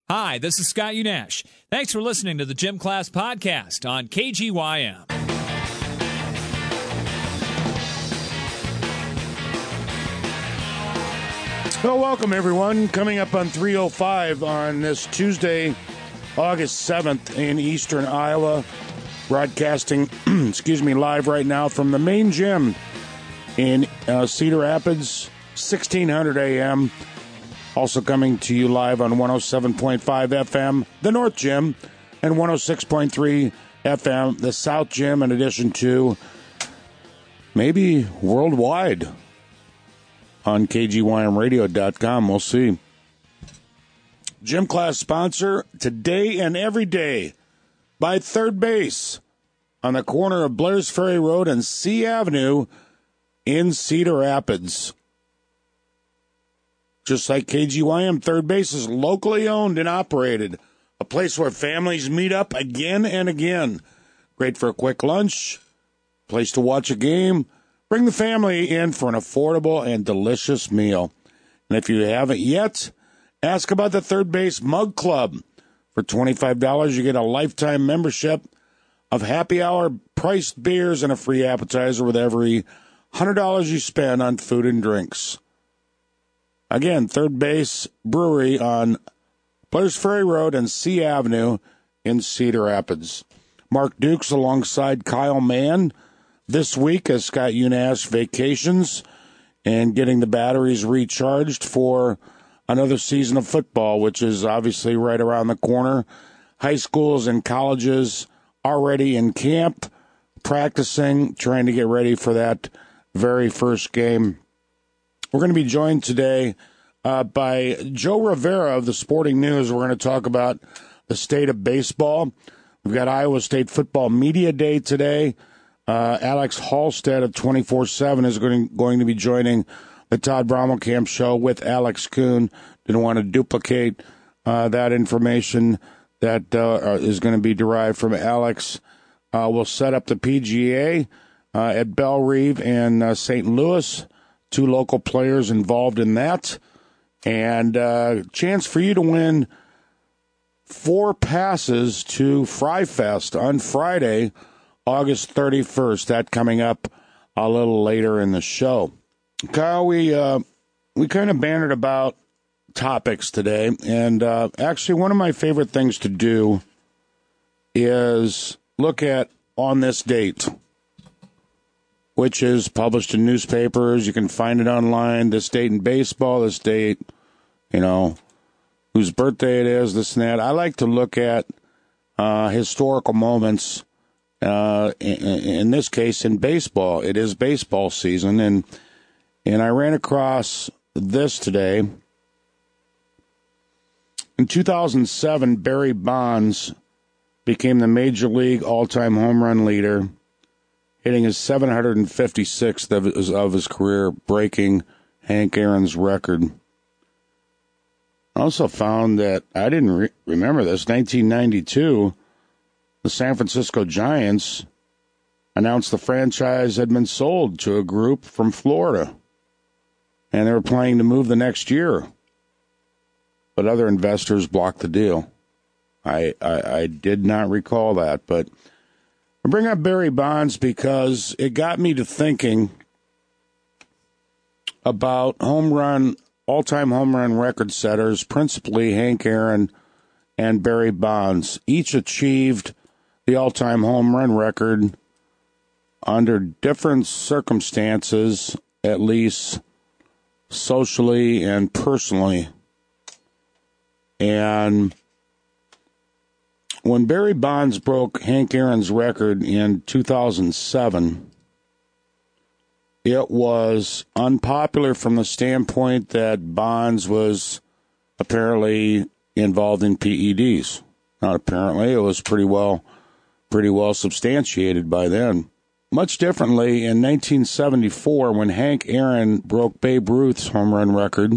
Hi, this is Scott Unash. Thanks for listening to the Gym Class Podcast on KGYM. Well, welcome, everyone. Coming up on 3:05 on this Tuesday, August 7th in eastern Iowa. Broadcasting, live right now from the main gym in Cedar Rapids, 1600 AM. Also coming to you live on 107.5 FM, the North Gym, and 106.3 FM, the South Gym, in addition to maybe worldwide on KGYMradio.com. We'll see. Gym Class sponsor today and every day by Third Base on the corner of Blair's Ferry Road and C Avenue in Cedar Rapids. Just like KGYM, Third Base is locally owned and operated. A place where families meet up again and again. Great for a quick lunch, place to watch a game. Bring the family in for an affordable and delicious meal. And if you haven't yet, ask about the Third Base Mug Club. For $25, you get a lifetime membership of happy hour priced beers and a free appetizer with every $100 you spend on food and drinks. Again, Third Base Brewery on Blair's Ferry Road and C Avenue in Cedar Rapids. Mark Dukes alongside Kyle Mann this week as Scott Unash vacations and getting the batteries recharged for another season of football, which is obviously right around the corner. High schools and colleges already in camp, practicing, trying to get ready for that very first game. We're going to be joined today by Joe Rivera of the Sporting News. We're going to talk about the state of baseball. We've got Iowa State Football Media Day today. Alex Halstead of 24/7 is going to be joining the Todd Brommelkamp show with Alex Kuhn. Didn't want to duplicate that information that is going to be derived from Alex. We'll set up the PGA at Belle Reve and St. Louis. 2 local players involved in that. And chance for you to win 4 passes to Fry Fest on Friday, August 31st. That coming up a little later in the show. Kyle, we kind of bantered about topics today. And actually, one of my favorite things to do is look at on this date, which is published in newspapers. You can find it online. This date in baseball, this date, whose birthday it is, this and that. I like to look at historical moments. In this case, in baseball, it is baseball season, and I ran across this today. In 2007, Barry Bonds became the Major League all-time home run leader, hitting his 756th of his career, breaking Hank Aaron's record. I also found that, I didn't remember this, 1992, the San Francisco Giants announced the franchise had been sold to a group from Florida, and they were planning to move the next year. But other investors blocked the deal. I did not recall that, but I bring up Barry Bonds because it got me to thinking about all-time home run record setters, principally Hank Aaron and Barry Bonds. Each achieved the all-time home run record under different circumstances, at least socially and personally. And when Barry Bonds broke Hank Aaron's record in 2007, it was unpopular from the standpoint that Bonds was apparently involved in PEDs. Not apparently, it was pretty well substantiated by then. Much differently, in 1974, when Hank Aaron broke Babe Ruth's home run record,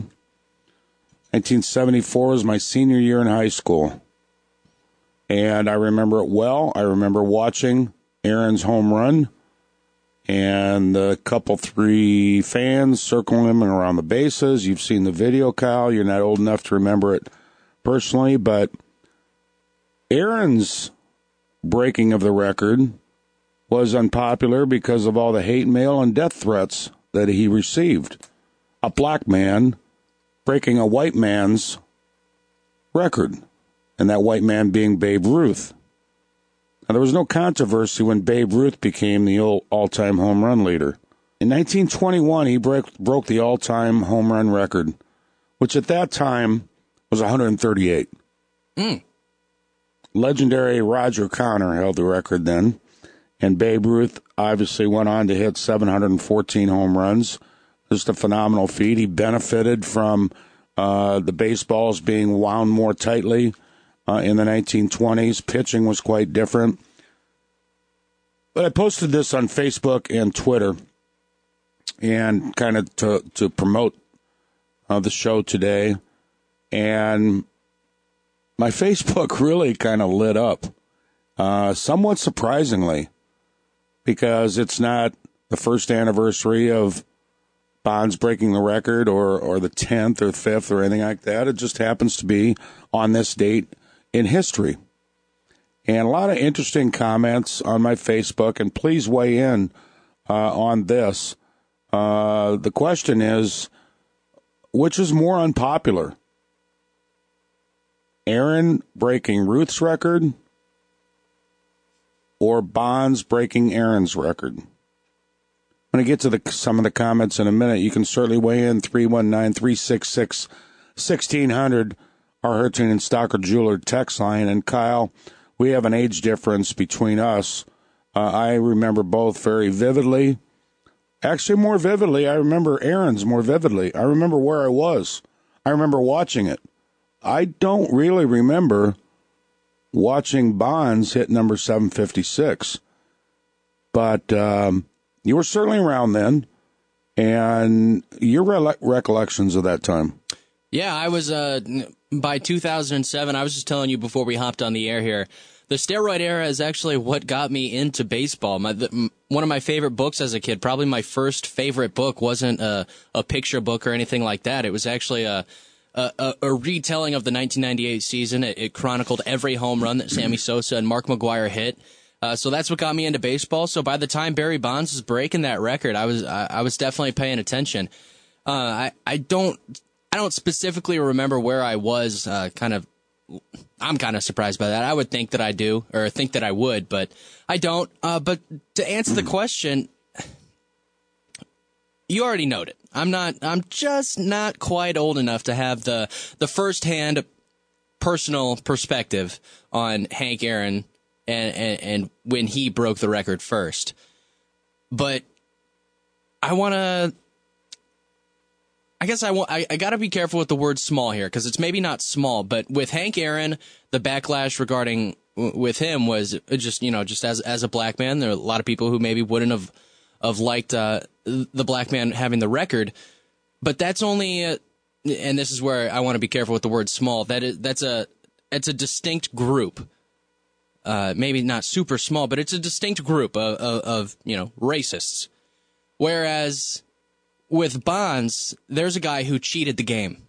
1974 was my senior year in high school. And I remember it well. I remember watching Aaron's home run and the couple, 3 fans circling him around the bases. You've seen the video, Kyle. You're not old enough to remember it personally, but Aaron's breaking of the record was unpopular because of all the hate mail and death threats that he received. A black man breaking a white man's record, and that white man being Babe Ruth. Now, there was no controversy when Babe Ruth became the all-time home run leader. In 1921, he broke the all-time home run record, which at that time was 138. Legendary Roger Connor held the record then, and Babe Ruth obviously went on to hit 714 home runs. Just a phenomenal feat. He benefited from the baseballs being wound more tightly in the 1920s. Pitching was quite different. But I posted this on Facebook and Twitter, and kind of to promote the show today. And my Facebook really kind of lit up, somewhat surprisingly, because it's not the first anniversary of Bonds breaking the record or the 10th or 5th or anything like that. It just happens to be on this date in history. And a lot of interesting comments on my Facebook, and please weigh in on this. The question is, which is more unpopular? Aaron breaking Ruth's record or Bonds breaking Aaron's record? I'm going to get to some of the comments in a minute. You can certainly weigh in 319-366-1600, our Hurricane and Stocker Jeweler text line. And Kyle, we have an age difference between us. I remember both very vividly. Actually, more vividly, I remember Aaron's more vividly. I remember where I was. I remember watching it. I don't really remember watching Bonds hit number 756. But you were certainly around then, and your recollections of that time. Yeah, I was, by 2007, I was just telling you before we hopped on the air here, the steroid era is actually what got me into baseball. One of my favorite books as a kid, probably my first favorite book, wasn't a picture book or anything like that. It was actually a retelling of the 1998 season. It chronicled every home run that Sammy Sosa and Mark McGwire hit. So that's what got me into baseball. So by the time Barry Bonds was breaking that record, I was definitely paying attention. I don't specifically remember where I was. I'm kind of surprised by that. I would think that I do, or think that I would, but I don't. But to answer the question, you already know it. I'm just not quite old enough to have the firsthand personal perspective on Hank Aaron and when he broke the record first. But I got to be careful with the word small here, because it's maybe not small, but with Hank Aaron, the backlash regarding with him was just as a black man, there are a lot of people who maybe wouldn't have liked the black man having the record, but that's only, and this is where I want to be careful with the word small, it's a distinct group, maybe not super small, but it's a distinct group of racists, whereas with Bonds, there's a guy who cheated the game.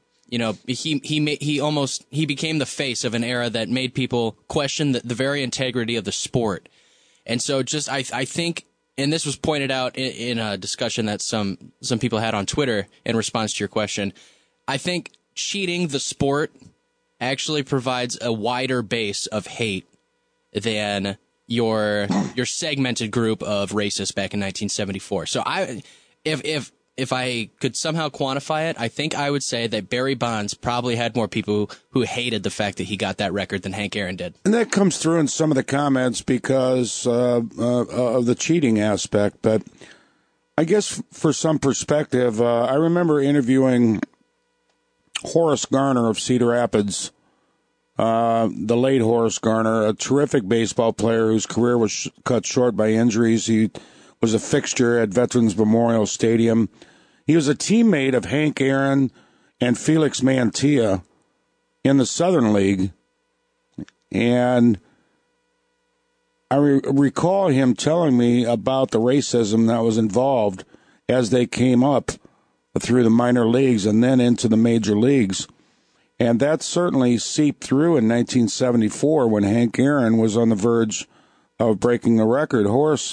He became the face of an era that made people question the very integrity of the sport. And so I think, and this was pointed out in a discussion that some people had on Twitter in response to your question, I think cheating the sport actually provides a wider base of hate than your segmented group of racists back in 1974. So if I could somehow quantify it, I think I would say that Barry Bonds probably had more people who hated the fact that he got that record than Hank Aaron did. And that comes through in some of the comments because of the cheating aspect. But I guess for some perspective, I remember interviewing Horace Garner of Cedar Rapids, the late Horace Garner, a terrific baseball player whose career was cut short by injuries. He was a fixture at Veterans Memorial Stadium. He was a teammate of Hank Aaron and Felix Mantilla in the Southern League. And I recall him telling me about the racism that was involved as they came up through the minor leagues and then into the major leagues. And that certainly seeped through in 1974 when Hank Aaron was on the verge of breaking the record. Horace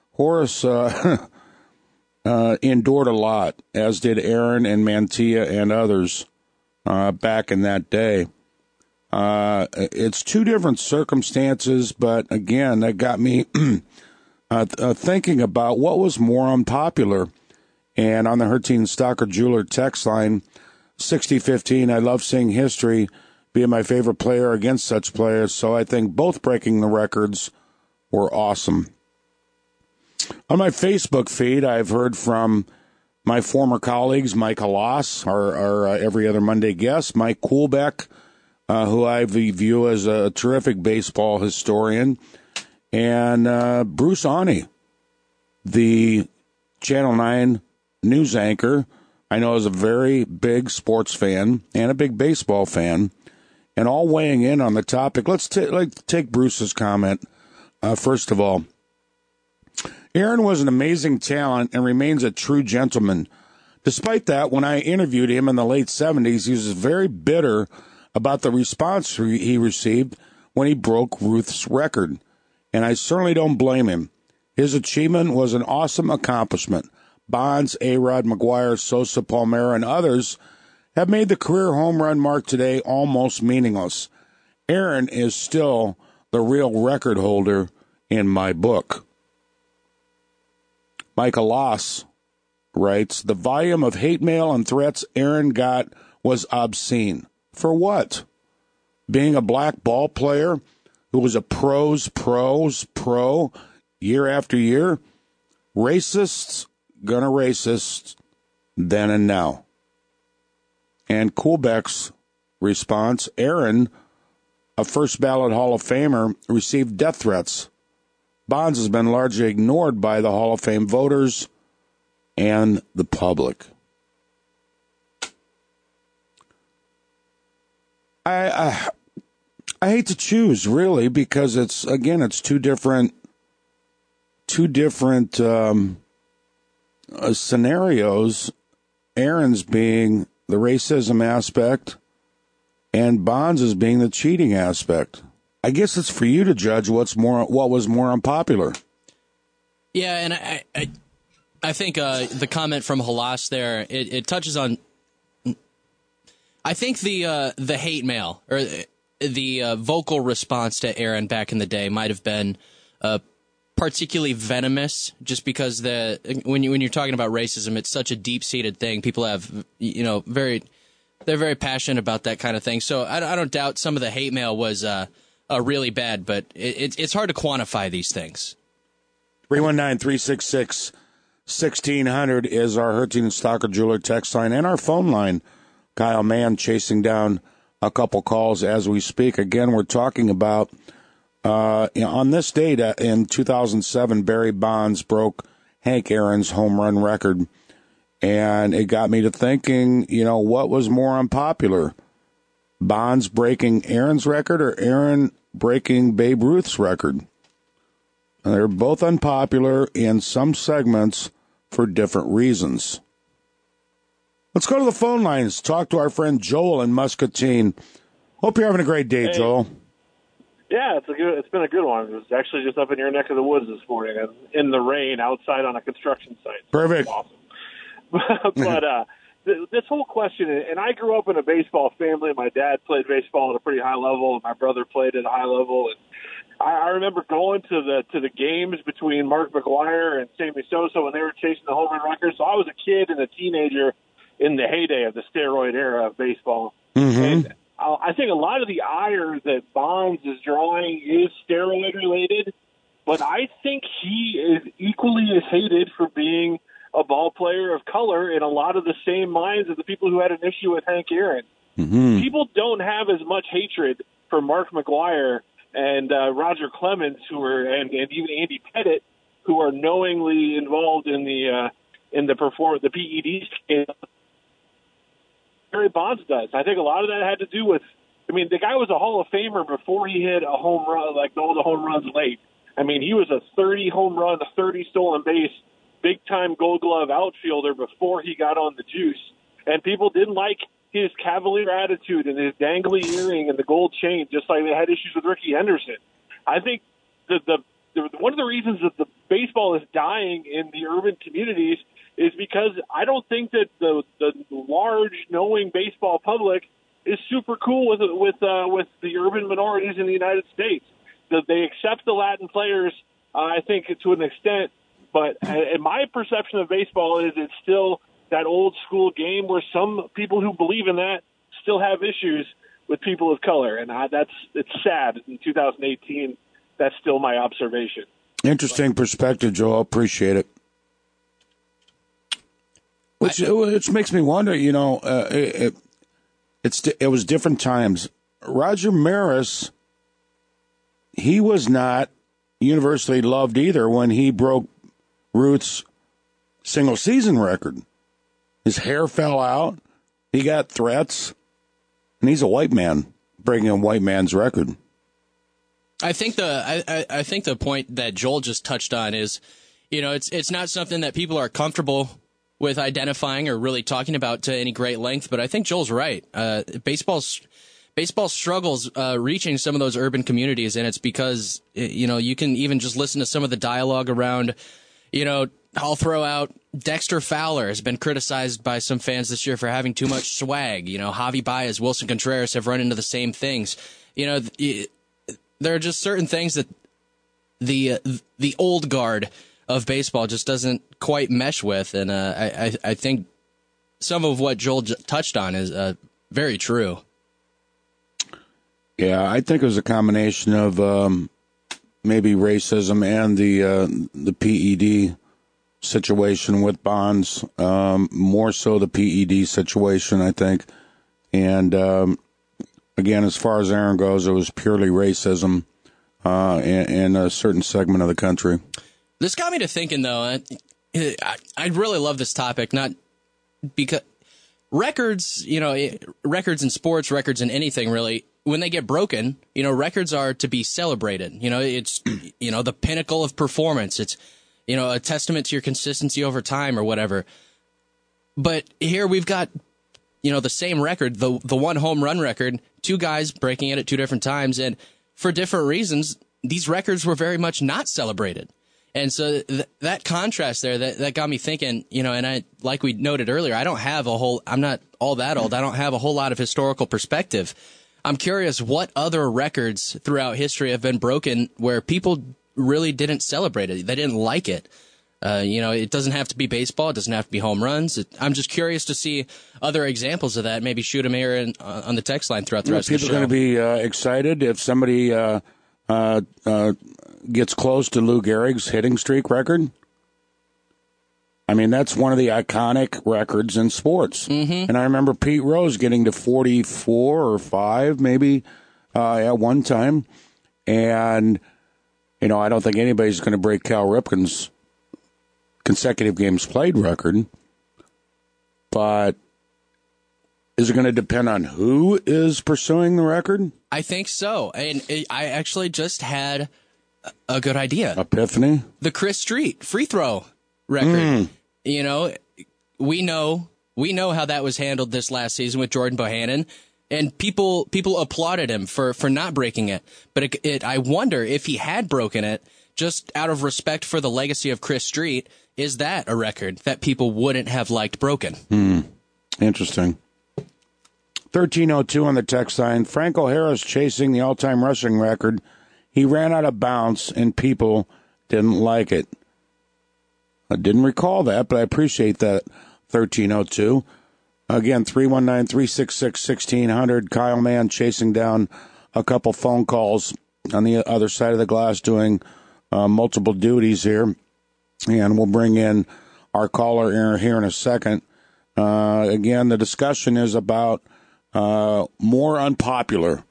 endured a lot, as did Aaron and Mantilla and others back in that day. It's two different circumstances, but again, that got me thinking about what was more unpopular. And on the Hertin Stocker Jeweler text line, 6015, I love seeing history being my favorite player against such players, so I think both breaking the records were awesome. On my Facebook feed, I've heard from my former colleagues, Mike Halas, our every other Monday guest, Mike Kuhlbeck, who I view as a terrific baseball historian, and Bruce Awney, the Channel 9 news anchor. I know is a very big sports fan and a big baseball fan, and all weighing in on the topic. Let's take Bruce's comment. First of all, Aaron was an amazing talent and remains a true gentleman. Despite that, when I interviewed him in the late 70s, he was very bitter about the response he received when he broke Ruth's record, and I certainly don't blame him. His achievement was an awesome accomplishment. Bonds, A-Rod, McGwire, Sosa, Palmeiro, and others have made the career home run mark today almost meaningless. Aaron is still the real record holder in my book. Michael Loss writes, the volume of hate mail and threats Aaron got was obscene. For what? Being a black ball player who was a pros pro year after year? Racists gonna racist then and now. And Kuhlbeck's response, Aaron, a first ballot Hall of Famer, received death threats. Bonds has been largely ignored by the Hall of Fame voters and the public. I hate to choose, really, because it's two different scenarios. Aaron's being the racism aspect, and Bonds is being the cheating aspect. I guess it's for you to judge what was more unpopular. Yeah, and I think the comment from Halas there, it touches on. I think the hate mail or the vocal response to Aaron back in the day might have been particularly venomous, just because when you're talking about racism, it's such a deep-seated thing. People have they're very passionate about that kind of thing. So I don't doubt some of the hate mail was really bad, but it's hard to quantify these things. 319-366-1600 is our Hertin Stocker Jeweler text line and our phone line. Kyle Mann chasing down a couple calls as we speak. Again, we're talking about on this date in 2007, Barry Bonds broke Hank Aaron's home run record. And it got me to thinking, what was more unpopular? Bonds breaking Aaron's record or Aaron breaking Babe Ruth's record? And they're both unpopular in some segments for different reasons. Let's go to the phone lines. Talk to our friend Joel in Muscatine. Hope you're having a great day, Joel. Yeah, it's been a good one. It was actually just up in your neck of the woods this morning, in the rain, outside on a construction site. So perfect. Awesome. But this whole question, and I grew up in a baseball family. My dad played baseball at a pretty high level, and my brother played at a high level. And I remember going to the games between Mark McGwire and Sammy Sosa when they were chasing the home run record. So I was a kid and a teenager in the heyday of the steroid era of baseball. Mm-hmm. And I think a lot of the ire that Bonds is drawing is steroid related, but I think he is equally as hated for being a ball player of color in a lot of the same minds of the people who had an issue with Hank Aaron. Mm-hmm. People don't have as much hatred for Mark McGwire and Roger Clemens, and even Andy Pettitte, who are knowingly involved in the PED scandal. Barry Bonds does. I think a lot of that had to do with, the guy was a Hall of Famer before he hit a home run, like all the home runs late. He was a 30 home run, a 30 stolen base, big-time Gold Glove outfielder before he got on the juice. And people didn't like his cavalier attitude and his dangly earring and the gold chain, just like they had issues with Ricky Henderson. I think one of the reasons that the baseball is dying in the urban communities is because I don't think that the large, knowing baseball public is super cool with the urban minorities in the United States. That they accept the Latin players, I think, to an extent, but in my perception of baseball is it's still that old school game where some people who believe in that still have issues with people of color, and it's sad in 2018. That's still my observation. Interesting perspective, Joel. Appreciate it. Which makes me wonder, it was different times. Roger Maris, he was not universally loved either when he broke Ruth's single season record. His hair fell out. He got threats, and he's a white man breaking a white man's record. I think the point that Joel just touched on is, it's not something that people are comfortable with identifying or really talking about to any great length. But I think Joel's right. Baseball struggles reaching some of those urban communities, and it's because you can even just listen to some of the dialogue around. I'll throw out Dexter Fowler has been criticized by some fans this year for having too much swag. Javi Baez, Wilson Contreras have run into the same things. There are just certain things that the old guard of baseball just doesn't quite mesh with, and I think some of what Joel touched on is very true. Yeah, I think it was a combination of maybe racism and the PED situation with Bonds, more so the PED situation, I think. And again, as far as Aaron goes, it was purely racism in a certain segment of the country. This got me to thinking, though. I really love this topic, not because records, records in sports, records in anything, really, when they get broken, records are to be celebrated. It's, the pinnacle of performance. It's, a testament to your consistency over time or whatever. But here we've got, the same record, the one home run record, two guys breaking it at two different times. And for different reasons, these records were very much not celebrated. And so that contrast there, that got me thinking, and like we noted earlier, I'm not all that old. I don't have a whole lot of historical perspective. I'm curious what other records throughout history have been broken where people really didn't celebrate it. They didn't like it. It doesn't have to be baseball. It doesn't have to be home runs. I'm just curious to see other examples of that. Maybe shoot them here on the text line throughout the rest of the show. People are going to be excited if somebody gets close to Lou Gehrig's hitting streak record. I mean, that's one of the iconic records in sports. Mm-hmm. And I remember Pete Rose getting to 44 or 5 maybe at one time. And, I don't think anybody's going to break Cal Ripken's consecutive games played record. But is it going to depend on who is pursuing the record? I think so. And I actually just had a good idea. Epiphany? The Chris Street free throw record. We know how that was handled this last season with Jordan Bohannon, and people applauded him for not breaking it. But I wonder if he had broken it, just out of respect for the legacy of Chris Street, is that a record that people wouldn't have liked broken? Interesting. 1302 on the text line. Franco Harris chasing the all-time rushing record. He ran out of bounds, and people didn't like it. I didn't recall that, but I appreciate that, 1302. Again, 319-366-1600. Kyle Mann chasing down a couple phone calls on the other side of the glass doing multiple duties here. And we'll bring in our caller here in a second. Again, the discussion is about more unpopular.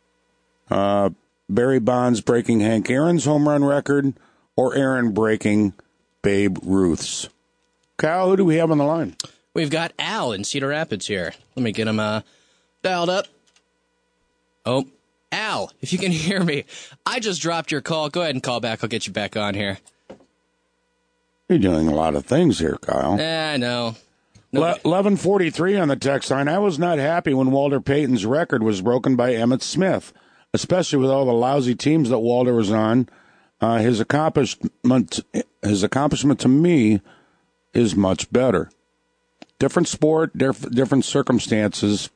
Barry Bonds breaking Hank Aaron's home run record or Aaron breaking Babe Ruth's. Kyle, who do we have on the line? We've got Al in Cedar Rapids here. Let me get him dialed up. Oh, Al, if you can hear me, I just dropped your call. Go ahead and call back. I'll get you back on here. You're doing a lot of things here, Kyle. I know. 11:43 on the text line. I was not happy when Walter Payton's record was broken by Emmitt Smith, especially with all the lousy teams that Walter was on. His accomplishment to me is much better. Different sport, different circumstances,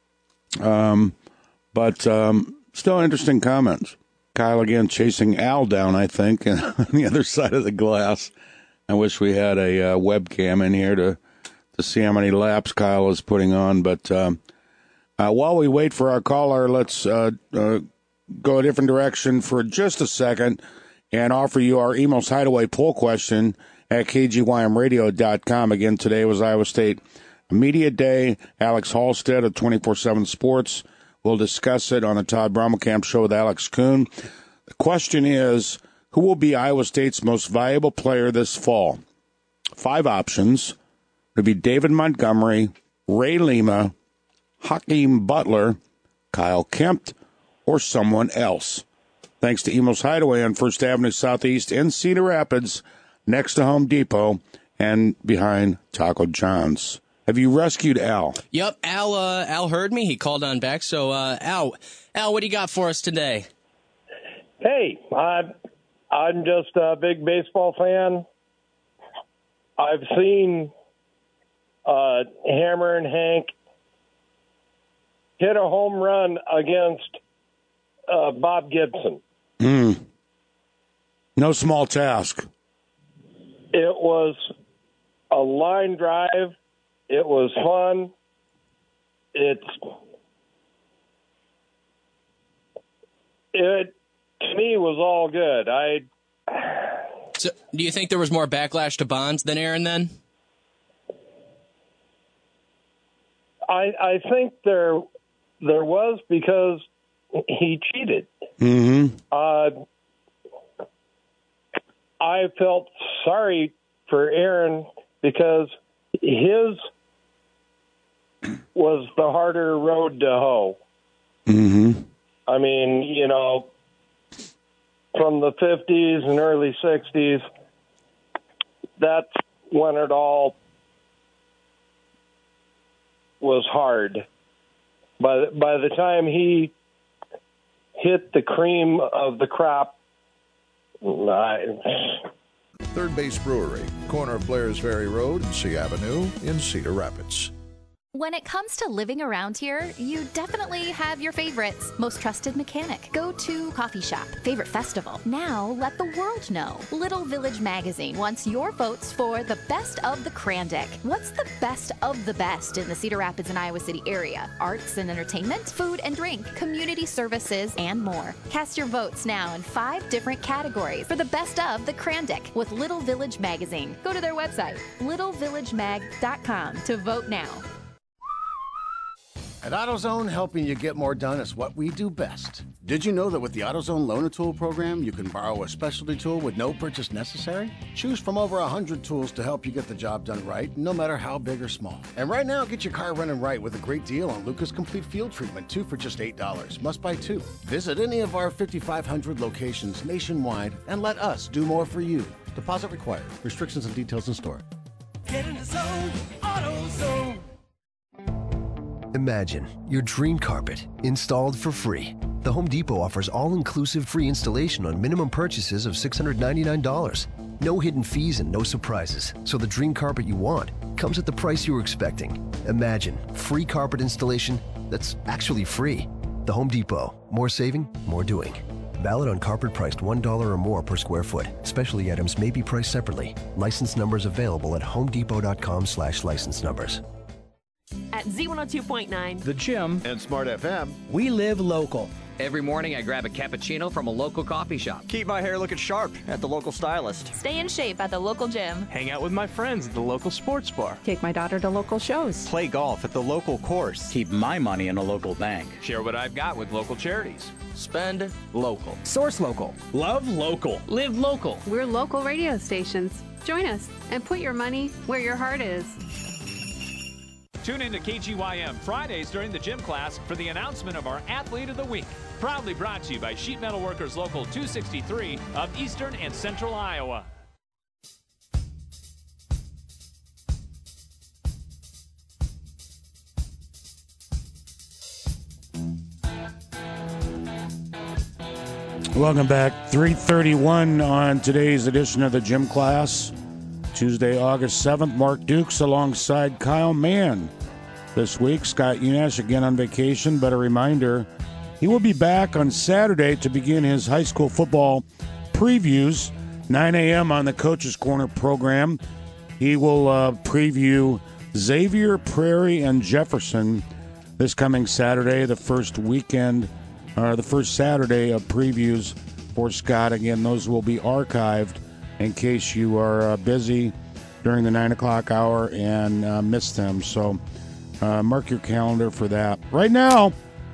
but still interesting comments. Kyle again chasing Al down, I think, on the other side of the glass. I wish we had a webcam in here to see how many laps Kyle is putting on. But while we wait for our caller, let's go a different direction for just a second and offer you our Emos Hideaway poll question at kgymradio.com. Again, today was Iowa State Media Day. Alex Halstead of 24/7 Sports will discuss it on the Todd Brommelkamp Show with Alex Kuhn. The question is, who will be Iowa State's most valuable player this fall? 5 options. It would be David Montgomery, Ray Lima, Hakeem Butler, Kyle Kempt, or someone else. Thanks to Emos Hideaway on First Avenue Southeast in Cedar Rapids, next to Home Depot and behind Taco John's. Have you rescued Al? Yep, Al heard me. He called on back. So, Al, what do you got for us today? Hey, I'm just a big baseball fan. I've seen Hammer and Hank hit a home run against Bob Gibson. No small task. It was a line drive. It was fun. It to me was all good. So, do you think there was more backlash to Bonds than Aaron then? I think there was, because he cheated. Mm-hmm. I felt sorry for Aaron because his was the harder road to hoe. Mm-hmm. I mean, from the 50s and early 60s, that's when it all was hard. By the time he hit the cream of the crop, Third Base Brewery, corner of Blairs Ferry Road and C Avenue in Cedar Rapids. When it comes to living around here, you definitely have your favorites. Most trusted mechanic, go-to coffee shop, favorite festival. Now let the world know. Little Village Magazine wants your votes for the best of the Krandic. What's the best of the best in the Cedar Rapids and Iowa City area? Arts and entertainment, food and drink, community services, and more. Cast your votes now in 5 different categories for the best of the Krandic with Little Village Magazine. Go to their website, littlevillagemag.com, to vote now. At AutoZone, helping you get more done is what we do best. Did you know that with the AutoZone Loan-A-Tool program, you can borrow a specialty tool with no purchase necessary? Choose from over 100 tools to help you get the job done right, no matter how big or small. And right now, get your car running right with a great deal on Lucas Complete Field Treatment, 2 for just $8. Must buy 2. Visit any of our 5,500 locations nationwide and let us do more for you. Deposit required. Restrictions and details in store. Get in the zone, AutoZone. Imagine your dream carpet installed for free. The Home Depot offers all-inclusive free installation on minimum purchases of $699. No hidden fees and no surprises, so the dream carpet you want comes at the price you were expecting. Imagine free carpet installation that's actually free. The Home Depot. More saving, more doing. Valid on carpet priced $1 or more per square foot. Specialty items may be priced separately. License numbers available at homedepot.com/license numbers. At Z102.9, The Gym, and Smart FM, we live local. Every morning I grab a cappuccino from a local coffee shop. Keep my hair looking sharp at the local stylist. Stay in shape at the local gym. Hang out with my friends at the local sports bar. Take my daughter to local shows. Play golf at the local course. Keep my money in a local bank. Share what I've got with local charities. Spend local. Source local. Love local. Live local. We're local radio stations. Join us and put your money where your heart is. Tune in to KGYM Fridays during the gym class for the announcement of our Athlete of the Week. Proudly brought to you by Sheet Metal Workers Local 263 of Eastern and Central Iowa. Welcome back. 3:31 on today's edition of the Gym Class. Tuesday, August 7th. Mark Dukes alongside Kyle Mann. This week, Scott Unash again on vacation, but a reminder, he will be back on Saturday to begin his high school football previews, 9 a.m. on the Coach's Corner program. He will preview Xavier, Prairie, and Jefferson this coming Saturday, the first Saturday of previews for Scott. Again, those will be archived in case you are busy during the 9 o'clock hour and miss them. So mark your calendar for that. Right now,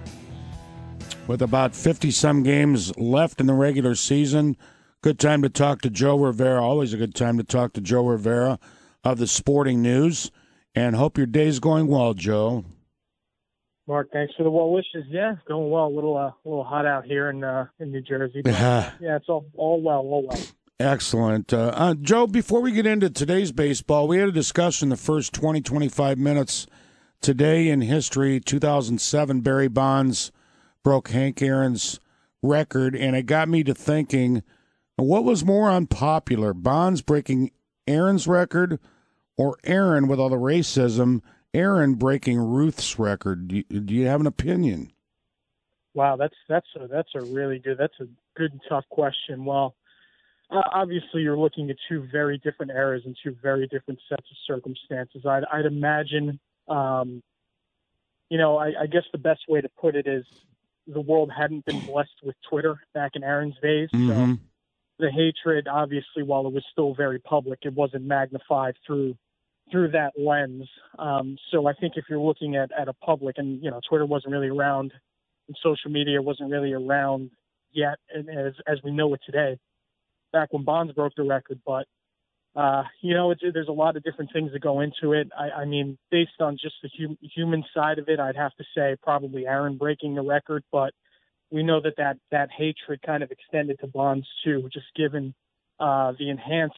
with about 50-some games left in the regular season, good time to talk to Joe Rivera. Always a good time to talk to Joe Rivera of the Sporting News. And hope your day's going well, Joe. Mark, thanks for the well wishes. Yeah, it's going well. A little hot out here in New Jersey. But, yeah, it's all well. Excellent. Joe, before we get into today's baseball, we had a discussion the first 20, 25 minutes. Today in history, 2007, Barry Bonds broke Hank Aaron's record, and it got me to thinking, what was more unpopular, Bonds breaking Aaron's record or Aaron, with all the racism, Aaron breaking Ruth's record? Do you have an opinion? Wow, that's a really good, and tough question. Well, obviously you're looking at two very different eras and two very different sets of circumstances. I'd imagine, I guess the best way to put it is the world hadn't been blessed with Twitter back in Aaron's days. Mm-hmm. So the hatred, obviously, while it was still very public, it wasn't magnified through that lens. So I think if you're looking at a public, and Twitter wasn't really around, and social media wasn't really around yet, and as we know it today, back when Bonds broke the record. But there's a lot of different things that go into it. I mean, based on just the human side of it, I'd have to say probably Aaron breaking the record. But we know that hatred kind of extended to Bonds too, just given the enhanced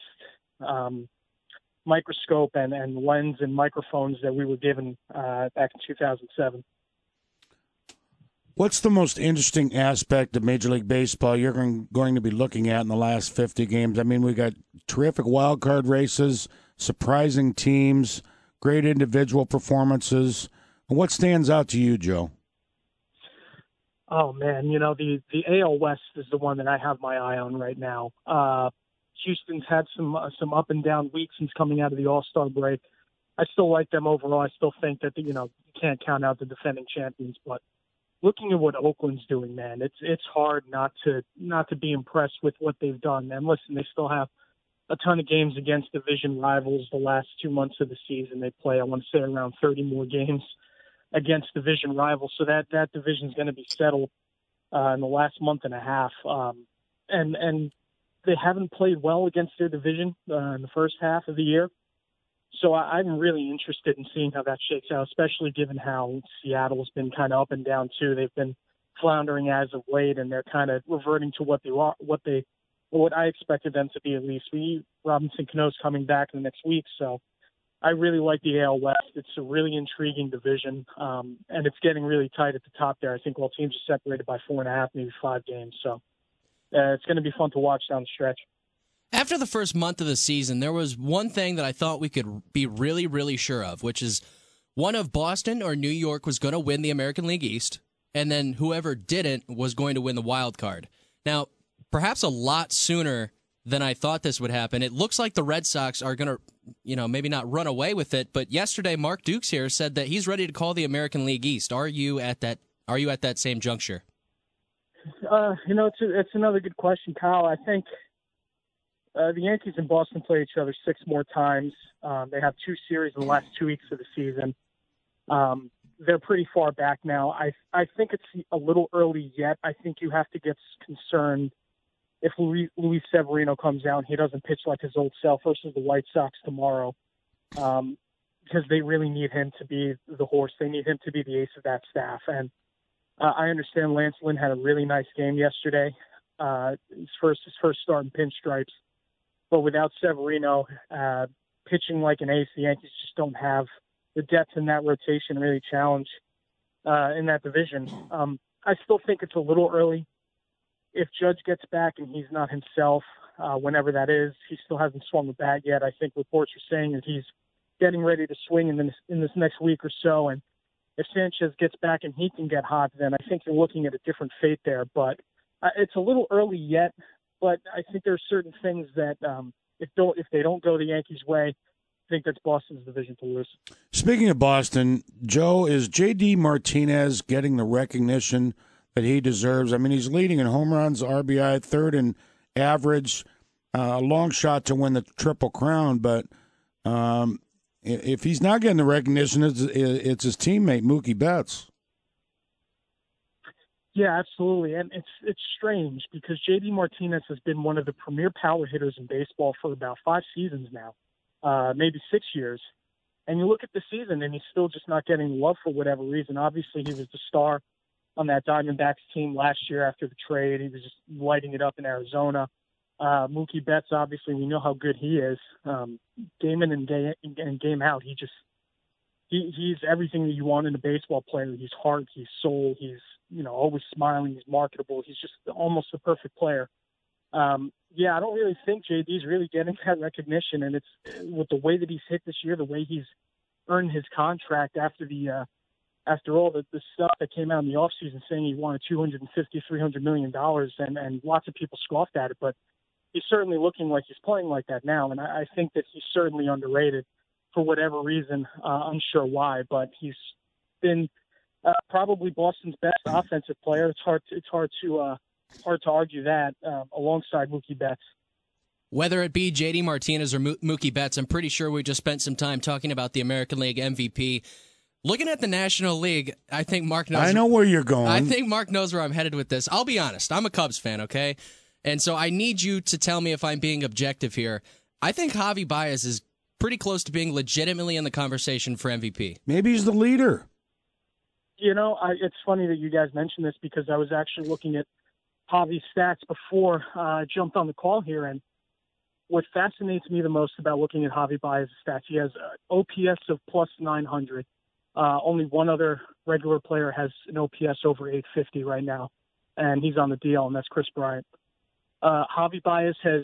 microscope and lens and microphones that we were given back in 2007. What's the most interesting aspect of Major League Baseball you're going to be looking at in the last 50 games? I mean, we got terrific wild card races, surprising teams, great individual performances. What stands out to you, Joe? Oh, man, the AL West is the one that I have my eye on right now. Houston's had some up and down weeks since coming out of the All-Star break. I still like them overall. I still think that you can't count out the defending champions, but looking at what Oakland's doing, man, it's hard not to be impressed with what they've done. And listen, they still have a ton of games against division rivals the last 2 months of the season. They play, I want to say, around 30 more games against division rivals. So that division's going to be settled in the last month and a half. And they haven't played well against their division in the first half of the year. So I'm really interested in seeing how that shakes out, especially given how Seattle's been kind of up and down too. They've been floundering as of late, and they're kind of reverting to what I expected them to be at least. Robinson Cano's coming back in the next week, so I really like the AL West. It's a really intriguing division, and it's getting really tight at the top there. I think all teams are separated by 4.5, maybe 5 games. So it's going to be fun to watch down the stretch. After the first month of the season, there was one thing that I thought we could be really, really sure of, which is one of Boston or New York was going to win the American League East, and then whoever didn't was going to win the wild card. Now, perhaps a lot sooner than I thought this would happen. It looks like the Red Sox are going to, maybe not run away with it, but yesterday Mark Dukes here said that he's ready to call the American League East. Are you at that same juncture? It's another good question, Kyle. I think the Yankees and Boston play each other 6 more times. They have 2 series in the last 2 weeks of the season. They're pretty far back now. I think it's a little early yet. I think you have to get concerned if Luis Severino comes out and he doesn't pitch like his old self versus the White Sox tomorrow, because they really need him to be the horse. They need him to be the ace of that staff. And I understand Lance Lynn had a really nice game yesterday, his first start in pinstripes. But without Severino pitching like an ace, the Yankees just don't have the depth in that rotation really challenge in that division. I still think it's a little early. if Judge gets back and he's not himself, whenever that is, he still hasn't swung the bat yet. I think reports are saying that he's getting ready to swing in this next week or so. And if Sanchez gets back and he can get hot, then I think you're looking at a different fate there. But it's a little early yet. But I think there are certain things that if they don't go the Yankees' way, I think that's Boston's division to lose. Speaking of Boston, Joe, is J.D. Martinez getting the recognition that he deserves? I mean, he's leading in home runs, RBI, third in average, a long shot to win the Triple Crown. But if he's not getting the recognition, it's his teammate, Mookie Betts. Yeah, absolutely. And it's strange because J.D. Martinez has been one of the premier power hitters in baseball for about 5 seasons now. Maybe 6 years. And you look at the season, and he's still just not getting love for whatever reason. Obviously, he was the star on that Diamondbacks team last year after the trade. He was just lighting it up in Arizona. Mookie Betts, obviously, we know how good he is. Game in and game out, he's everything that you want in a baseball player. He's heart, he's soul, he's always smiling, he's marketable. He's just almost the perfect player. I don't really think JD's really getting that recognition, and it's with the way that he's hit this year, the way he's earned his contract after all the stuff that came out in the offseason saying he wanted $250-300 million, and lots of people scoffed at it, but he's certainly looking like he's playing like that now, and I think that he's certainly underrated for whatever reason, unsure why, but he's been probably Boston's best offensive player. It's hard to argue that alongside Mookie Betts. Whether it be J.D. Martinez or Mookie Betts, I'm pretty sure we just spent some time talking about the American League MVP. Looking at the National League, I think Mark knows. I know where you're going. I think Mark knows where I'm headed with this. I'll be honest. I'm a Cubs fan, okay? And so I need you to tell me if I'm being objective here. I think Javi Baez is pretty close to being legitimately in the conversation for MVP. Maybe he's the leader. It's funny that you guys mentioned this because I was actually looking at Javi's stats before I jumped on the call here, and what fascinates me the most about looking at Javi Baez's stats, he has OPS of plus 900. Only one other regular player has an OPS over 850 right now, and he's on the DL, and that's Chris Bryant. Javi Baez has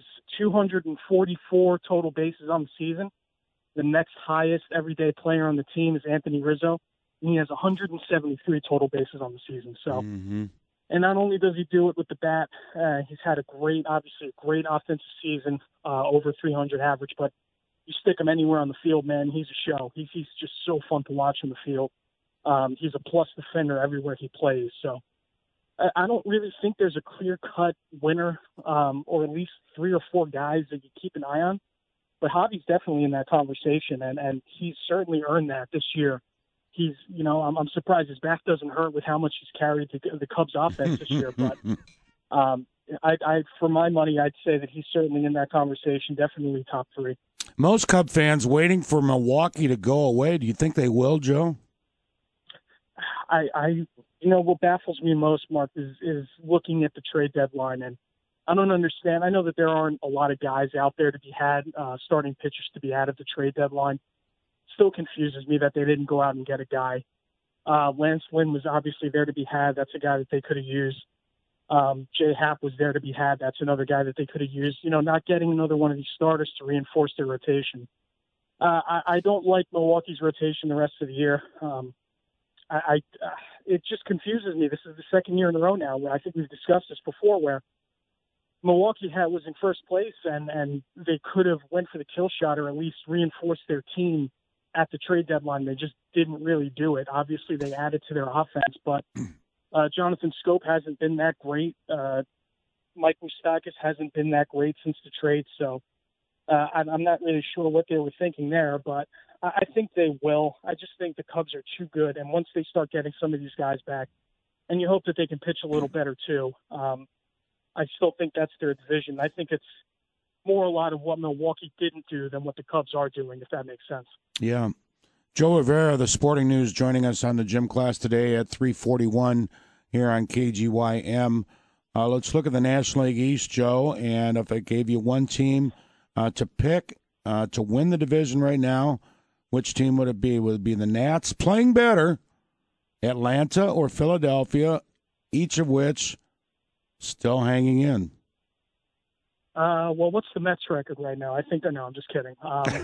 244 total bases on the season. The next highest everyday player on the team is Anthony Rizzo, and he has 173 total bases on the season. So. Mm-hmm. And not only does he do it with the bat, he's had a great offensive season, over 300 average, but you stick him anywhere on the field, man, he's a show. He's just so fun to watch in the field. He's a plus defender everywhere he plays. So I don't really think there's a clear-cut winner, or at least 3 or 4 guys that you keep an eye on. But Javi's definitely in that conversation, and he's certainly earned that this year. He's, I'm surprised his back doesn't hurt with how much he's carried the Cubs offense this year. But for my money, I'd say that he's certainly in that conversation, definitely top 3. Most Cub fans waiting for Milwaukee to go away. Do you think they will, Joe? What baffles me most, Mark, is looking at the trade deadline, and I don't understand. I know that there aren't a lot of guys out there to be had, starting pitchers to be had at the trade deadline. Still confuses me that they didn't go out and get a guy. Lance Lynn was obviously there to be had. That's a guy that they could have used. Jay Happ was there to be had. That's another guy that they could have used. Not getting another one of these starters to reinforce their rotation. I don't like Milwaukee's rotation the rest of the year. It just confuses me. This is the second year in a row now where I think we've discussed this before, where Milwaukee was in first place and they could have went for the kill shot or at least reinforced their team at the trade deadline. They just didn't really do it. Obviously, they added to their offense, but Jonathan Scope hasn't been that great. Mike Moustakas hasn't been that great since the trade, so I'm not really sure what they were thinking there, but I think they will. I just think the Cubs are too good, and once they start getting some of these guys back, and you hope that they can pitch a little better too, I still think that's their division. I think it's more a lot of what Milwaukee didn't do than what the Cubs are doing, if that makes sense. Yeah. Joe Rivera, the Sporting News, joining us on the gym class today at 3:41 here on KGYM. Let's look at the National League East, Joe, and if I gave you one team to pick to win the division right now, which team would it be? Would it be the Nats playing better, Atlanta or Philadelphia, each of which still hanging in. Well, what's the Mets record right now? I think no, I'm just kidding.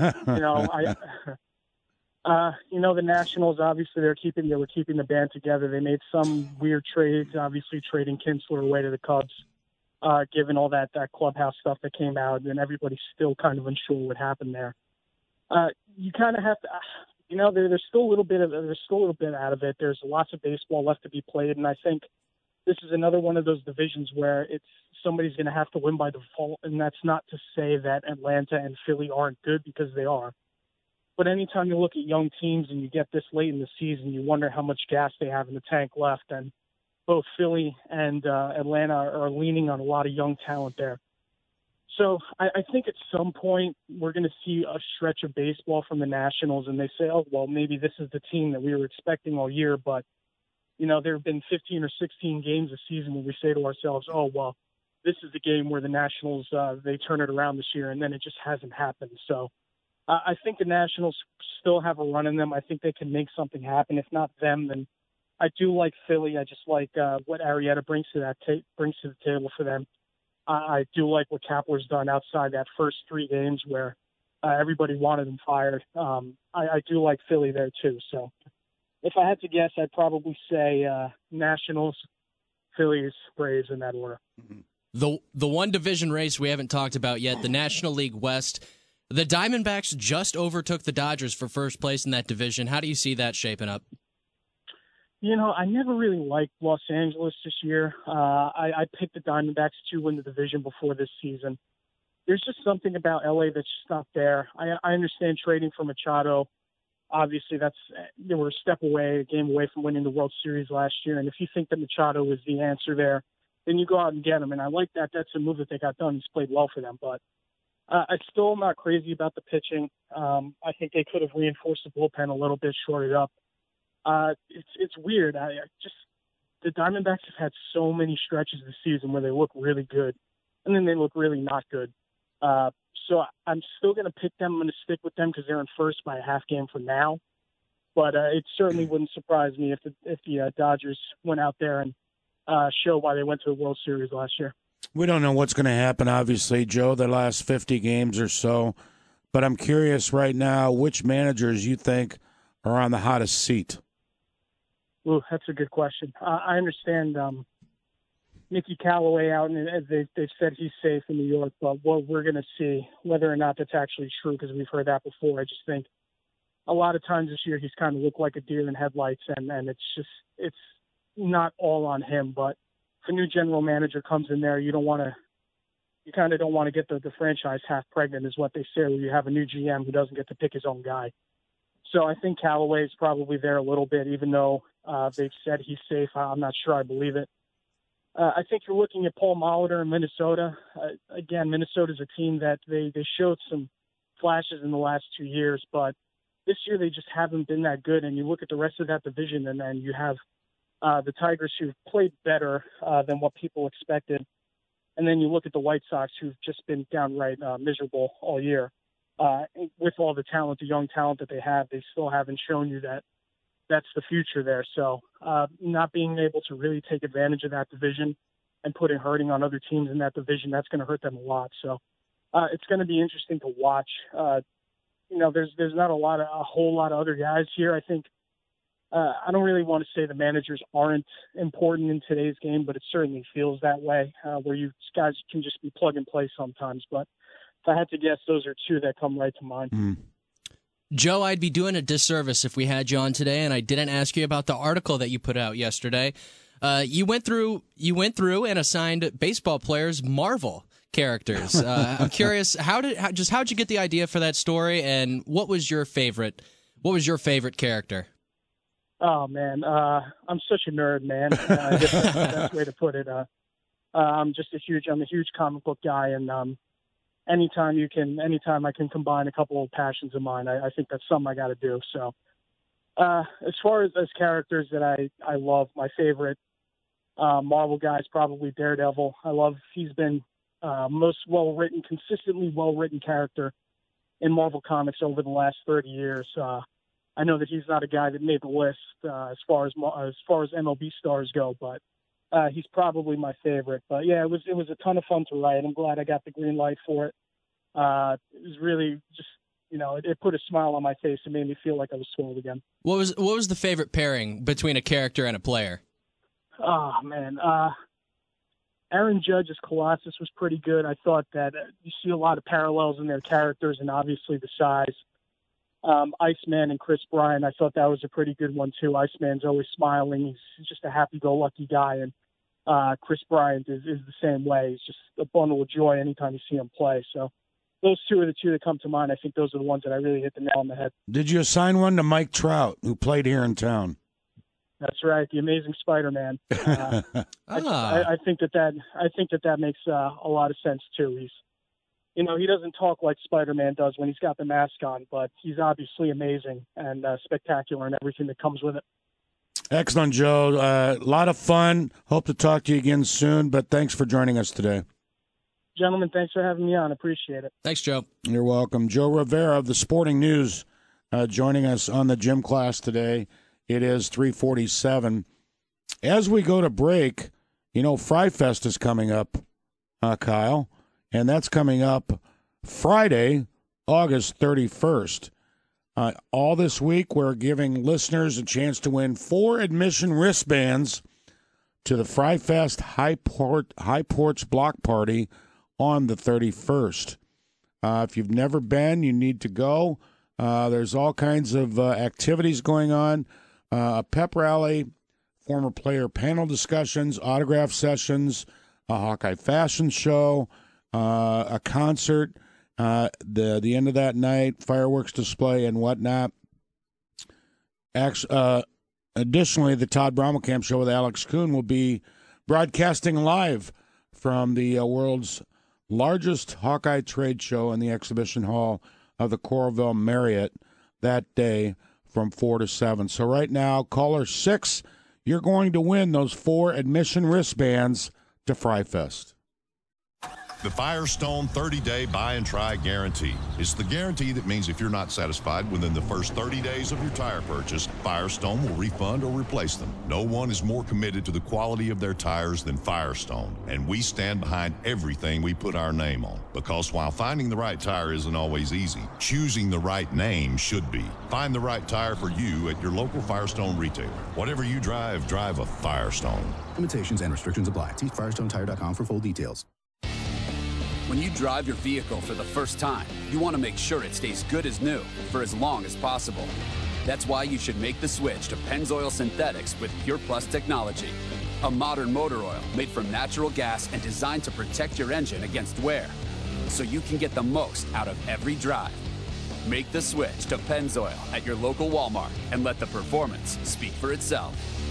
The Nationals, obviously, they were keeping the band together. They made some weird trades, obviously trading Kinsler away to the Cubs, given all that clubhouse stuff that came out, and everybody's still kind of unsure what happened there. You kind of have to, there's still a little bit out of it. There's lots of baseball left to be played, and I think this is another one of those divisions where somebody's going to have to win by default, and that's not to say that Atlanta and Philly aren't good, because they are. But anytime you look at young teams and you get this late in the season, you wonder how much gas they have in the tank left. And both Philly and Atlanta are leaning on a lot of young talent there. So I think at some point we're going to see a stretch of baseball from the Nationals, and they say, oh, well, maybe this is the team that we were expecting all year. But, there have been 15 or 16 games this season where we say to ourselves, oh, well, this is the game where the Nationals, they turn it around this year, and then it just hasn't happened. So I think the Nationals still have a run in them. I think they can make something happen. If not them, then I do like Philly. I just like what Arrieta brings to the table for them. I do like what Kapler's done outside that first 3 games where everybody wanted him fired. I do like Philly there too. So if I had to guess, I'd probably say Nationals, Phillies, Braves in that order. The one division race we haven't talked about yet, the National League West. The Diamondbacks just overtook the Dodgers for first place in that division. How do you see that shaping up? I never really liked Los Angeles this year. I picked the Diamondbacks to win the division before this season. There's just something about LA that's just not there. I understand trading for Machado. Obviously, they were a step away, a game away from winning the World Series last year. And if you think that Machado was the answer there, then you go out and get him. And I like that. That's a move that they got done. He's played well for them. But I still am not crazy about the pitching. I think they could have reinforced the bullpen a little bit, shored it up. It's weird. The Diamondbacks have had so many stretches this season where they look really good, and then they look really not good. So I'm still going to pick them. I'm going to stick with them because they're in first by a half game from now. But it certainly wouldn't surprise me if the Dodgers went out there and show why they went to the World Series last year. We don't know what's going to happen, obviously, Joe, the last 50 games or so. But I'm curious right now which managers you think are on the hottest seat. Ooh, that's a good question. I understand Mickey Callaway out, and they've said he's safe in New York, but we're going to see whether or not that's actually true, because we've heard that before. I just think a lot of times this year he's kind of looked like a deer in headlights, and it's not all on him. But if a new general manager comes in there, you kind of don't want to get the franchise half pregnant, is what they say, where you have a new GM who doesn't get to pick his own guy. So I think Callaway is probably there a little bit, even though they've said he's safe. I'm not sure I believe it. I think you're looking at Paul Molitor in Minnesota. Again, Minnesota's a team that they showed some flashes in the last 2 years, but this year they just haven't been that good. And you look at the rest of that division, and then you have the Tigers, who've played better than what people expected. And then you look at the White Sox, who've just been downright miserable all year. With all the talent, the young talent that they have, they still haven't shown you that that's the future there. So not being able to really take advantage of that division and hurting on other teams in that division, that's going to hurt them a lot. So it's going to be interesting to watch. There's not a whole lot of other guys here. I think I don't really want to say the managers aren't important in today's game, but it certainly feels that way, where you guys can just be plug and play sometimes. But if I had to guess, those are two that come right to mind. Joe, I'd be doing a disservice if we had you on today and I didn't ask you about the article that you put out yesterday. You went through and assigned baseball players Marvel characters. I'm curious, how'd you get the idea for that story, and what was your favorite character? Oh man, I'm such a nerd, man. I guess that's the best way to put it. I'm a huge comic book guy, and anytime I can combine a couple of passions of mine, I think that's something I got to do. So, as far as characters that I love, my favorite Marvel guy is probably Daredevil. He's been most consistently well-written character in Marvel Comics over the last 30 years. I know that he's not a guy that made the list as far as MLB stars go, but he's probably my favorite. But yeah, it was a ton of fun to write. I'm glad I got the green light for it. It was really just, it put a smile on my face and made me feel like I was 12 again. What was the favorite pairing between a character and a player? Oh man, Aaron Judge's Colossus was pretty good. I thought that you see a lot of parallels in their characters and obviously the size. Iceman and Chris Bryant, I thought that was a pretty good one too. Iceman's always smiling. He's just a happy-go-lucky guy, and Chris Bryant is the same way. He's just a bundle of joy anytime you see him play. So those two are the two that come to mind. I think those are the ones that I really hit the nail on the head. Did you assign one to Mike Trout, who played here in town? That's right, the Amazing Spider-Man. I think that makes a lot of sense too. He's, he doesn't talk like Spider-Man does when he's got the mask on, but he's obviously amazing and spectacular in everything that comes with it. Excellent, Joe. A lot of fun. Hope to talk to you again soon, but thanks for joining us today. Gentlemen, thanks for having me on. Appreciate it. Thanks, Joe. You're welcome. Joe Rivera of the Sporting News joining us on the gym class today. It is 3:47. As we go to break, Fry Fest is coming up, Kyle. And that's coming up Friday, August 31st. All this week, we're giving listeners a chance to win 4 admission wristbands to the Fry Fest High Porch Block Party on the 31st. If you've never been, you need to go. There's all kinds of activities going on. A pep rally, former player panel discussions, autograph sessions, a Hawkeye fashion show, a concert, the end of that night, fireworks display and whatnot. Additionally, the Todd Brommelkamp Show with Alex Kuhn will be broadcasting live from the world's largest Hawkeye trade show in the exhibition hall of the Coralville Marriott that day from 4 to 7. So right now, caller 6, you're going to win those 4 admission wristbands to Fry Fest. The Firestone 30-day buy and try guarantee. It's the guarantee that means if you're not satisfied within the first 30 days of your tire purchase, Firestone will refund or replace them. No one is more committed to the quality of their tires than Firestone, and we stand behind everything we put our name on. Because while finding the right tire isn't always easy, choosing the right name should be. Find the right tire for you at your local Firestone retailer. Whatever you drive, drive a Firestone. Limitations and restrictions apply. See FirestoneTire.com for full details. When you drive your vehicle for the first time, you want to make sure it stays good as new for as long as possible. That's why you should make the switch to Pennzoil Synthetics with Pure Plus technology. A modern motor oil made from natural gas and designed to protect your engine against wear, so you can get the most out of every drive. Make the switch to Pennzoil at your local Walmart and let the performance speak for itself.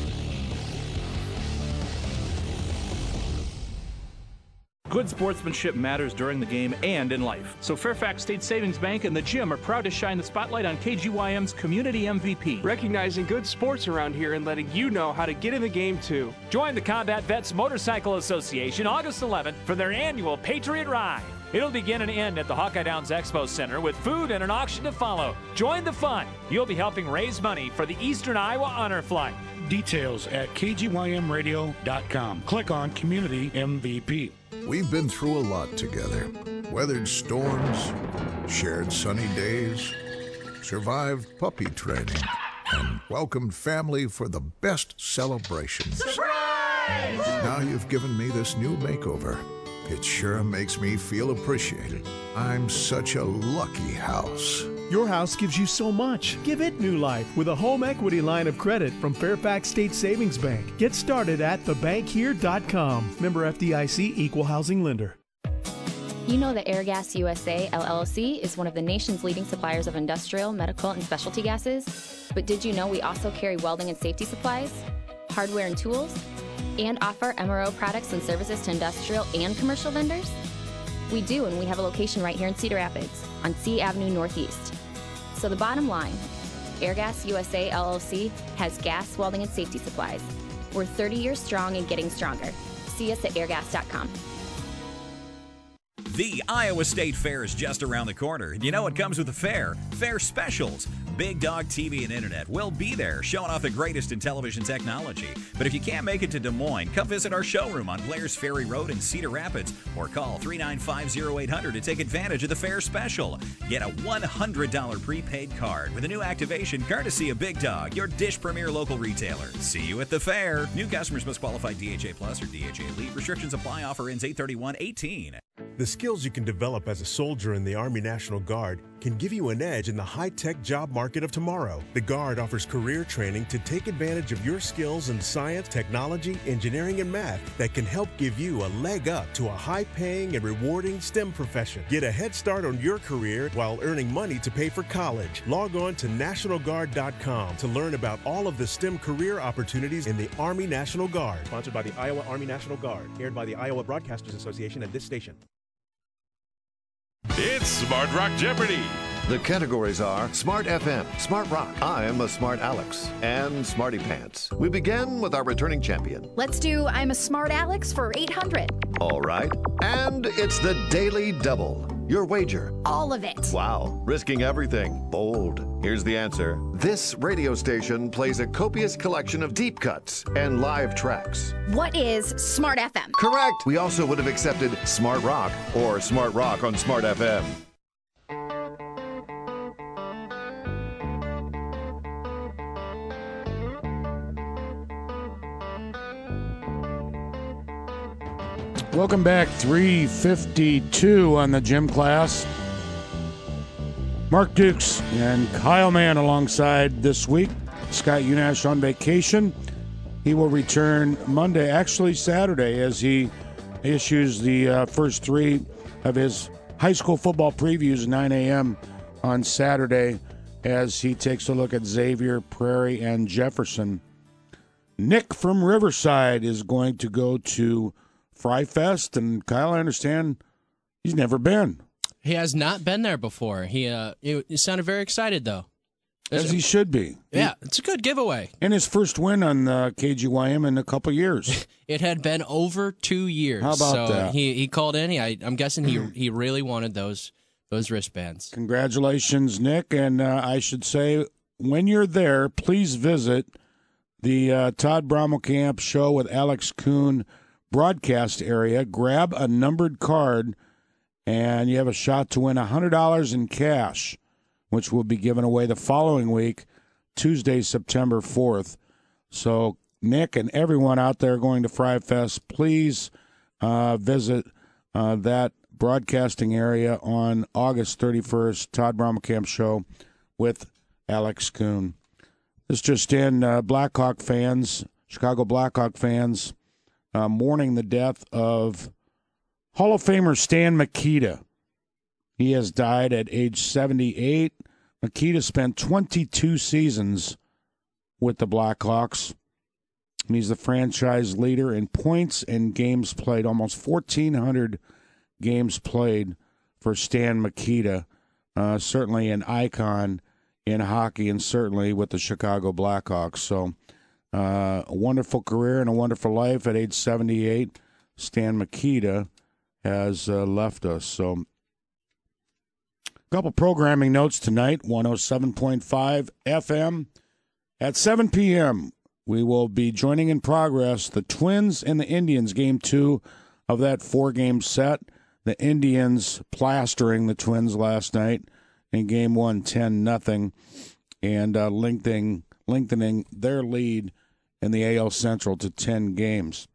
Good sportsmanship matters during the game and in life. So Fairfax State Savings Bank and the gym are proud to shine the spotlight on KGYM's Community MVP. Recognizing good sports around here and letting you know how to get in the game too. Join the Combat Vets Motorcycle Association August 11th for their annual Patriot Ride. It'll begin and end at the Hawkeye Downs Expo Center with food and an auction to follow. Join the fun. You'll be helping raise money for the Eastern Iowa Honor Flight. Details at kgymradio.com. Click on Community MVP. We've been through a lot together. Weathered storms, shared sunny days, survived puppy training, and welcomed family for the best celebrations. Surprise! Now you've given me this new makeover. It sure makes me feel appreciated. I'm such a lucky house. Your house gives you so much. Give it new life with a home equity line of credit from Fairfax State Savings Bank. Get started at thebankhere.com. Member FDIC, Equal Housing Lender. You know that Airgas USA LLC is one of the nation's leading suppliers of industrial, medical, and specialty gases. But did you know we also carry welding and safety supplies, hardware and tools, and offer MRO products and services to industrial and commercial vendors? We do, and we have a location right here in Cedar Rapids on C Avenue Northeast. So the bottom line, Airgas USA LLC has gas, welding, and safety supplies. We're 30 years strong and getting stronger. See us at airgas.com. The Iowa State Fair is just around the corner. And you know what comes with the fair? Fair specials. Big Dog TV and Internet will be there showing off the greatest in television technology. But if you can't make it to Des Moines, come visit our showroom on Blair's Ferry Road in Cedar Rapids or call 395-0800 to take advantage of the fair special. Get a $100 prepaid card with a new activation courtesy of Big Dog, your Dish Premier local retailer. See you at the fair. New customers must qualify DHA Plus or DHA Elite. Restrictions apply. Offer ends 8/31/18. The skills you can develop as a soldier in the Army National Guard can give you an edge in the high-tech job market of tomorrow. The Guard offers career training to take advantage of your skills in science, technology, engineering, and math that can help give you a leg up to a high-paying and rewarding STEM profession. Get a head start on your career while earning money to pay for college. Log on to NationalGuard.com to learn about all of the STEM career opportunities in the Army National Guard. Sponsored by the Iowa Army National Guard. Aired by the Iowa Broadcasters Association and this station. It's Smart Rock Jeopardy! The categories are Smart FM, Smart Rock, I'm a Smart Alex, and Smarty Pants. We begin with our returning champion. Let's do I'm a Smart Alex for 800. All right. And it's the Daily Double. Your wager. All of it. Wow. Risking everything. Bold. Here's the answer. This radio station plays a copious collection of deep cuts and live tracks. What is Smart FM? Correct. We also would have accepted Smart Rock or Smart Rock on Smart FM. Welcome back. 3:52 on the gym class. Mark Dukes and Kyle Mann alongside this week. Scott Unash on vacation. He will return Monday, actually Saturday, as he issues the first three of his high school football previews, 9 a.m. on Saturday, as he takes a look at Xavier, Prairie, and Jefferson. Nick from Riverside is going to go to Fry Fest, and Kyle, I understand he's never been. He has not been there before. He sounded very excited, though. As he should be. Yeah, it's a good giveaway. And his first win on KGYM in a couple years. It had been over 2 years. How about that? He called in. I'm guessing he really wanted those wristbands. Congratulations, Nick. And I should say, when you're there, please visit the Todd Brommelkamp show with Alex Kuhn broadcast area. Grab a numbered card, and you have a shot to win $100 in cash, which will be given away the following week, Tuesday, September 4th. So Nick and everyone out there going to Fry Fest, please visit that broadcasting area on August 31st, Todd Brommelkamp show with Alex Kuhn. This just in, Blackhawk fans, Chicago Blackhawk fans, mourning the death of Hall of Famer Stan Mikita. He has died at age 78. Mikita spent 22 seasons with the Blackhawks. And he's the franchise leader in points and games played. Almost 1,400 games played for Stan Mikita. Certainly an icon in hockey and certainly with the Chicago Blackhawks. So a wonderful career and a wonderful life. At age 78, Stan Mikita has left us. So a couple programming notes tonight. 107.5 FM. At 7 p.m., we will be joining in progress the Twins and the Indians, Game 2 of that 4-game set. The Indians plastering the Twins last night in Game 1, 10-0, and lengthening their lead in the AL Central to 10 games.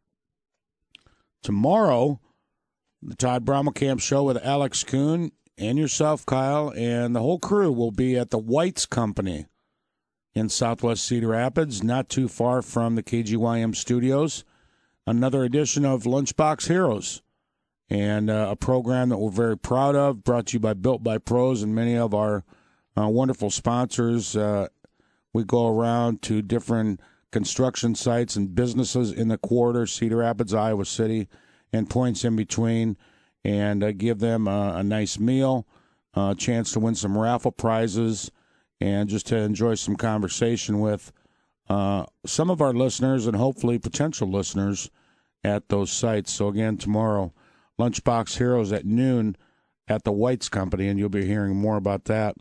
Tomorrow, the Todd Brommelkamp show with Alex Kuhn and yourself, Kyle, and the whole crew will be at the White's Company in Southwest Cedar Rapids, not too far from the KGYM studios. Another edition of Lunchbox Heroes, and a program that we're very proud of, brought to you by Built by Pros and many of our wonderful sponsors. We go around to different construction sites and businesses in the quarter, Cedar Rapids, Iowa City, and points in between, and give them a nice meal, a chance to win some raffle prizes, and just to enjoy some conversation with some of our listeners and hopefully potential listeners at those sites. So again, tomorrow, Lunchbox Heroes at noon at the White's Company, and you'll be hearing more about that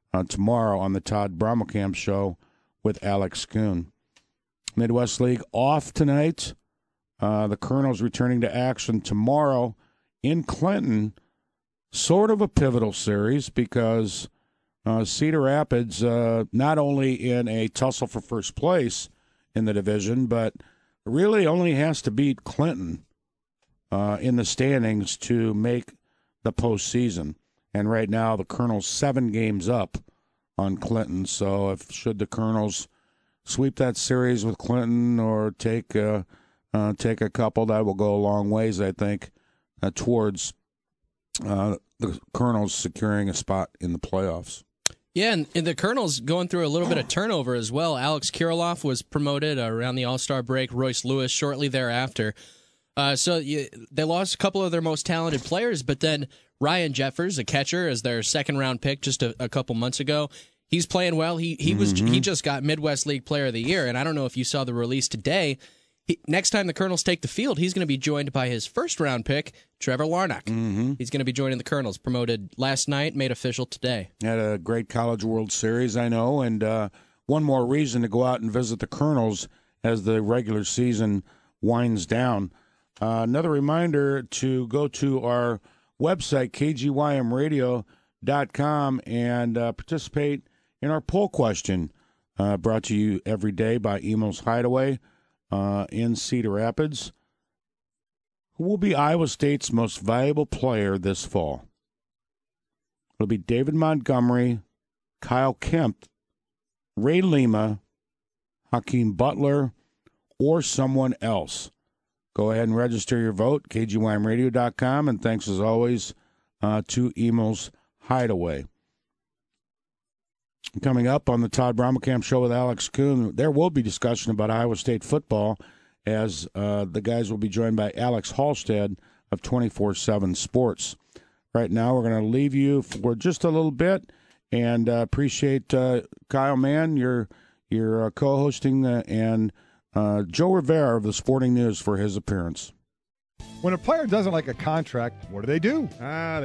tomorrow on the Todd Brommelkamp Show with Alex Kuhn. Midwest League off tonight. The Colonels returning to action tomorrow in Clinton. Sort of a pivotal series because Cedar Rapids, not only in a tussle for first place in the division, but really only has to beat Clinton in the standings to make the postseason. And right now, the Colonels 7 games up on Clinton. So should the Colonels sweep that series with Clinton or take a couple, that will go a long ways, I think, towards the Colonels securing a spot in the playoffs. Yeah, and the Colonels going through a little bit of turnover as well. Alex Kirilloff was promoted around the All-Star break. Royce Lewis shortly thereafter. They lost a couple of their most talented players, but then Ryan Jeffers, a catcher, as their second-round pick just a couple months ago, he's playing well. He just got Midwest League Player of the Year, and I don't know if you saw the release today. Next time the Colonels take the field, he's going to be joined by his first-round pick, Trevor Larnach. He's going to be joining the Colonels, promoted last night, made official today. Had a great College World Series, I know, and one more reason to go out and visit the Colonels as the regular season winds down. Another reminder to go to our website, kgymradio.com, and participate in our poll question brought to you every day by Emo's Hideaway in Cedar Rapids. Who will be Iowa State's most valuable player this fall? It'll be David Montgomery, Kyle Kemp, Ray Lima, Hakeem Butler, or someone else. Go ahead and register your vote, kgymradio.com, and thanks as always to Emo's Hideaway. Coming up on the Todd Brommelkamp Show with Alex Kuhn, there will be discussion about Iowa State football as the guys will be joined by Alex Halstead of 24/7 Sports. Right now, we're going to leave you for just a little bit and appreciate Kyle Mann, your co-hosting, and Joe Rivera of the Sporting News for his appearance. When a player doesn't like a contract, what do?